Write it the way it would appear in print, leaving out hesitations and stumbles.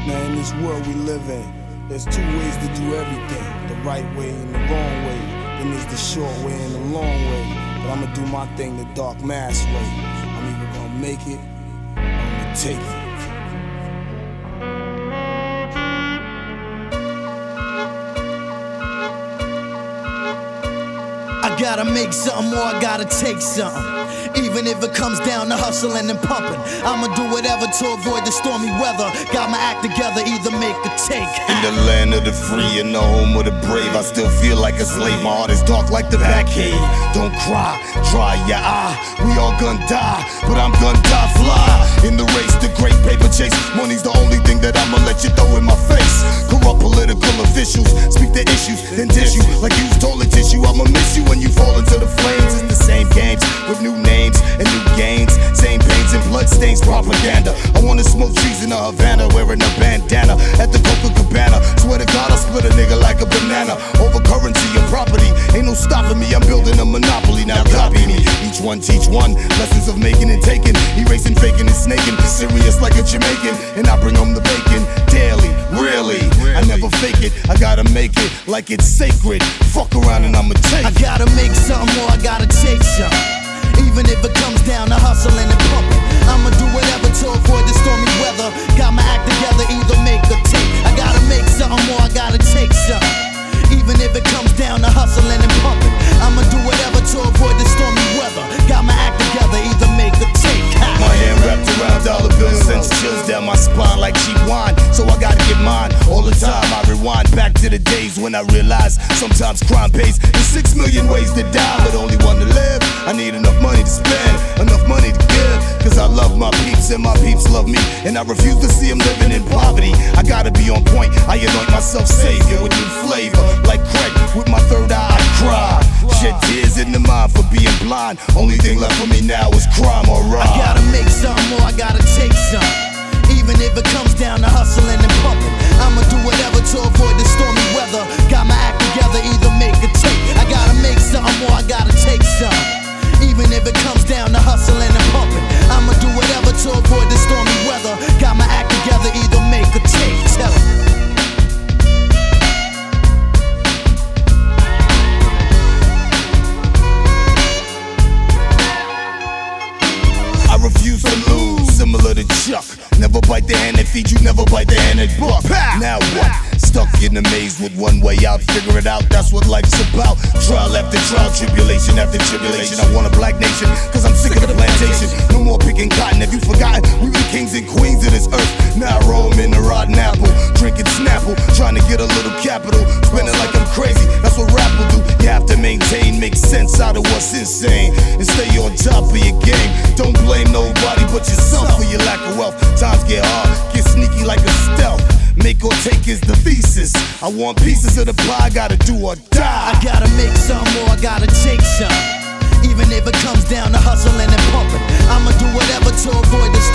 Man, in this world we live in, there's two ways to do everything. The right way and the wrong way. Then there's the short way and the long way. But I'ma do my thing the dark mass way. I'm either gonna make it or I'm gonna take it. I gotta make something or I gotta take something. Even if it comes down to hustling and pumping, I'ma do whatever to avoid the stormy weather. Got my act together, either make or take. In the land of the free and the home of the brave, I still feel like a slave. My heart is dark like the Batcave. Don't cry, dry your eye. We all gonna die, but I'm gonna die fly. In the race, the great paper chase. Money's the only thing that I'ma let you throw in my face. Corrupt political officials speak the issues, then dish you like used toilet tissue. I'ma miss you when you fall into the flames. It's the same games with new names and new gains. Same pains and bloodstains, propaganda. I wanna smoke trees in a Havana, wearing a bandana at the Coca-Cabana. Swear to God, I'll split a nigga like a banana over currency and property. Ain't no stopping me, I'm building a monopoly. Now copy me, each one teach one. Lessons of making and taking, erasing, faking and snaking. Serious like a Jamaican, and I bring home the bacon daily. Really, I never fake it. I gotta make it like it's sacred. Fuck around and I'ma take it. I gotta make something or I gotta take something. Even if it comes down to hustling and pumping, I'ma do whatever to avoid the stormy weather. Got my act together, either make or take. I gotta make something or I gotta take something. Even if it comes down to hustling and pumping, I'ma do whatever to avoid the stormy weather. Got my act together, either make or take. My hand wrapped around dollar bills sends chills down my spine like cheap wine. So I gotta get mine all the time. I rewind back to the days when I realized sometimes crime pays. There's 6 million ways to die, but only one to live. I need enough money to spend, enough money to give. Cause I love my peeps and my peeps love me. And I refuse to see them living in poverty. I gotta be on point, I anoint myself savior with new flavor. Like Craig, with my third eye I cry. Shed tears in the mind for being blind. Only thing left for me now is crime or rob. I gotta make something or I gotta take something. Even if it comes down to hustling and pumping, I'ma do whatever to avoid the stormy weather. Got my act together, either make or take. I gotta make something or I gotta take something. Even if it comes down to hustling and pumping, I'ma do whatever to avoid the stormy weather. Got my act together, either make or take. Tell 'em. I refuse to lose, similar to Chuck. Never bite the hand that feeds you, never bite the hand that buck. Now what? Stuck in a maze with one way out, figure it out, that's what life's about. Trial after trial, tribulation after tribulation. I want a black nation, cause I'm sick of the plantation. No more picking cotton, have you forgotten? We were the kings and queens of this earth. Now I roam in the rotten apple, drinking Snapple, trying to get a little capital. Spending like I'm crazy, that's what rap will do. You have to maintain, make sense out of what's insane, and stay on top of your game. Don't blame nobody but yourself for your lack of wealth. Times get hard, get sneaky like a stealth. Make or take is the thesis. I want pieces of the pie, gotta do or die. I gotta make something or I gotta take something. Even if it comes down to hustling and pumping, I'ma do whatever to avoid the